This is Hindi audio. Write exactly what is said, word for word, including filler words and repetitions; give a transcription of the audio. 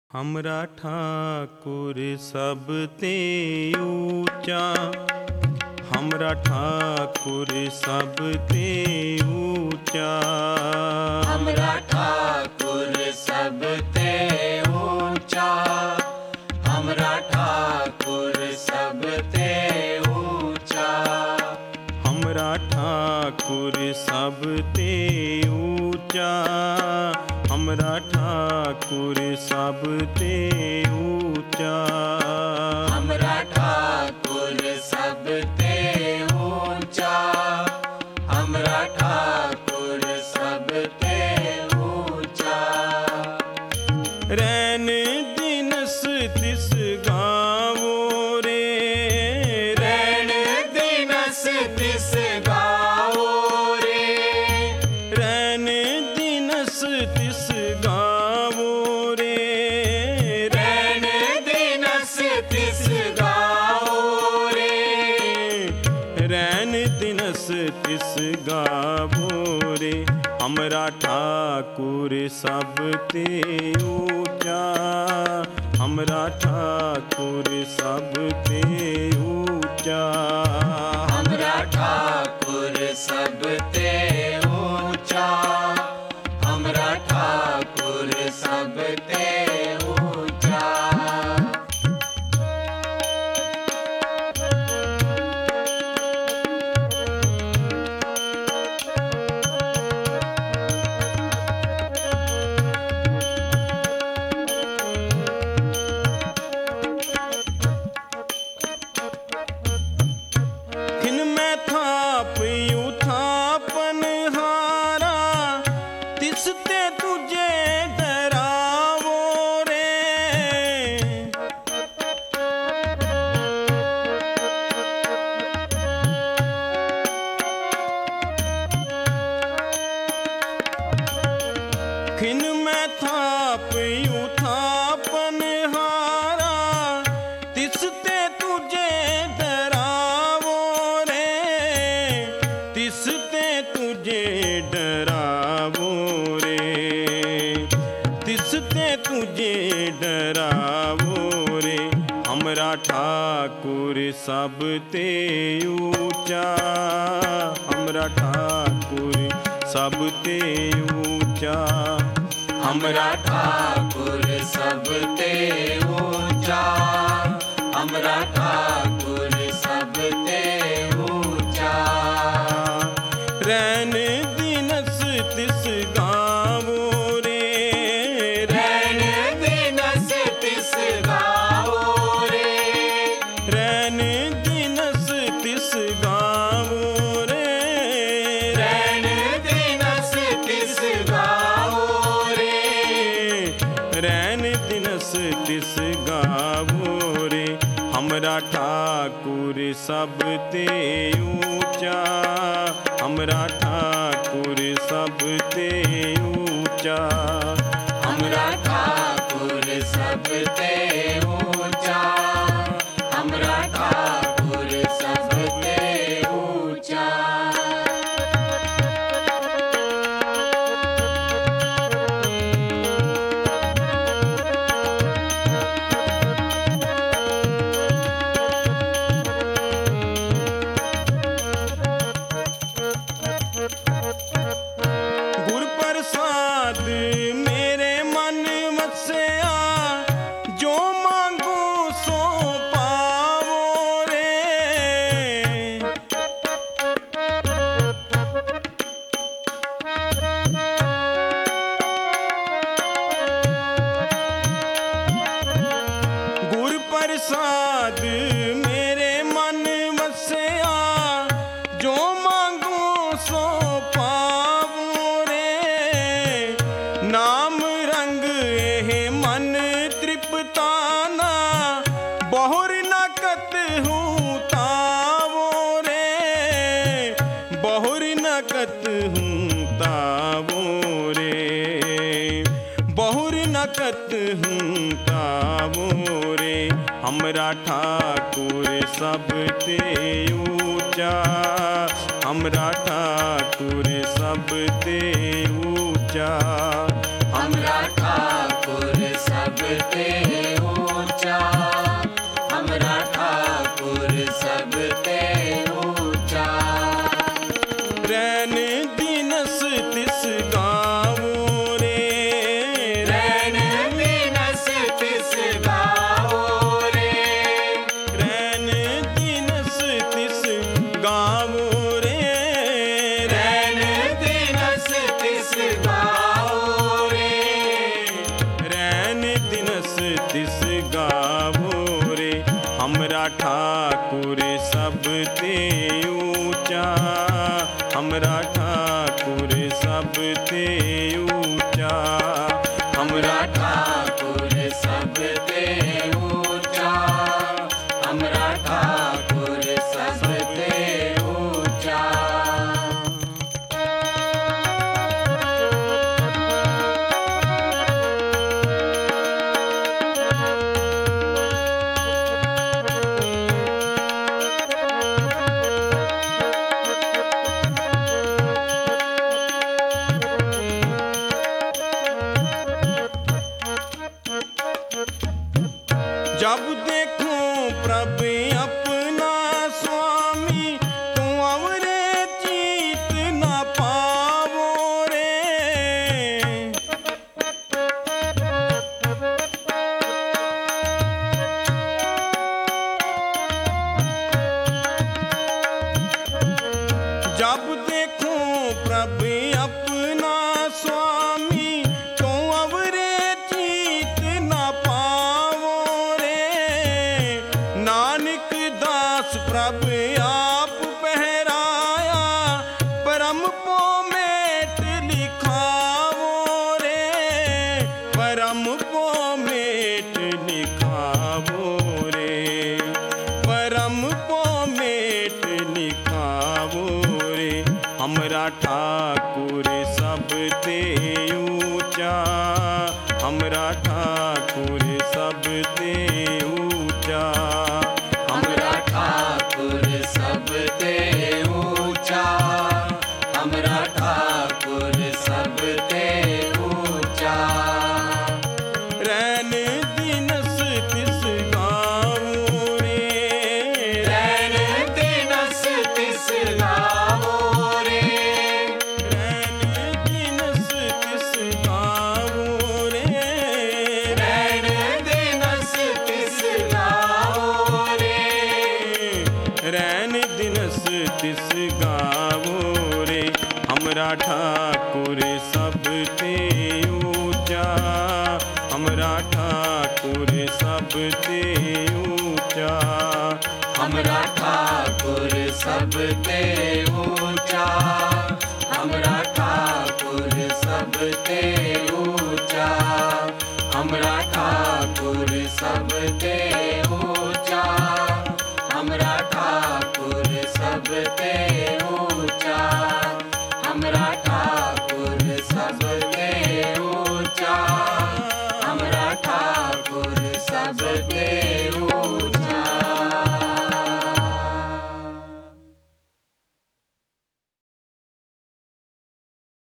हमरा ठाकुर सब ते ऊंचा, हमरा ठाकुर सब ते ऊंचा, हमरा ठाकुर सब ते ऊंचा, हमरा ठाकुर सब ते ऊंचा, हमरा ठाकुर सब ते ऊंचा, हमरा ठाकुर सब ते ऊंचा, हमरा ठाकुर सब ते ऊंचा, हमरा ठाकुर सब ते ऊंचा। रैन दिनस तिस गावो रे, रैन दिनस तिस गावो रे, रैन दिनस तिस गावो रे, रैन दिनस तिस गावो रे, रैन दिनस तिस गावो रे। हमरा ठाकुर सब ते ऊंचा, हमरा ठाकुर सब ते ऊंचा, हमरा ठाकुर सब ते ऊंचा, हमरा ठाकुर सब ते ऊंचा। खिन में थाप यू थापन हारा, तिस ते तुझे डरावो रे, खिन में थाप यू थापन हारा, तिस ते तुझे डरावो रे, तिस ते तुझे डरावो रे, तिस ते तुझे डरावो रे। हमरा ठाकुर सब ते ऊंचा, हमरा ठाकुर सब ते ऊंचा, हमरा ठाकुर सब ते ऊंचा, हमरा ठाकुर सब ते ऊंचा। रैन दिनस तिस गावो रे, रैन दिनस तिस गावो रे, रैन दिनस तिस गावो रे, रैन दिनस तिस गावो रे, रैन दिनस तिस गावो रे। हमरा ठाकुर सब ते ऊंचा, हमरा ठाकुर सब ते ऊंचा, हमरा ठाकुर सब ते ऊंचा, हमरा ठाकुर सब ते ऊंचा। गुर प्रसाद मेरे मन वसया, जो मांगू सो पावो रे, गुर प्रसाद मेरे मन वसया, जो मांगू सो पावो रे। नाम रंग एह मन तृप्ताना, बहुर न कतहूँ तावो रे, बहुर न कतहूँ तावो रे, बहुर न कतहूँ तावो रे। हमरा ठाकुर सब ते ऊंचा, हमरा ठाकुर सब ते ऊंचा, हमरा ठाकुर सब ते तिस गावो रे। हमरा ठाकुर सबते ऊंचा, हमरा ठाकुर सबते ऊंचा, हमरा ठाकुर सबते ऊंचा, हमरा ठाकुर सबते ऊंचा। जब देखूं प्रभु अपना स्वामी, तू अवरे चीत न पावो रे। जब देखूं प्रभु अपना स्वामी, तो अवरे चीत न पावो रे। नानक दास प्रभु आप पहराया, परम पो मेट लिखावो रे, परम पो मेट लिखावो रे, परम पो मेट लिखावो रे। हमरा ठाकुर सबते ऊंचा, हमरा ठाकुर सबते ऊंचा, हमरा ठाकुर सबते ऊंचा, हमरा ठाकुर सबते ऊंचा। रैन दिनस तिस गावो रे, रैन दिनस तिस गावो रे, रैन दिनस तिस गावो रे, रैन दिनस तिस गावो रे, रैन दिनस तिस गावो रे। हमरा ठाकुर सबते ऊंचा, हमरा ठाकुर सबते ऊंचा, हमरा ठाकुर सबते ऊंचा, हमरा ठाकुर सबते ऊंचा, हमरा ठाकुर सबते ऊंचा, हमरा ठाकुर सबते ऊंचा, हमरा ठाकुर सबते ऊंचा, हमरा ठाकुर सबते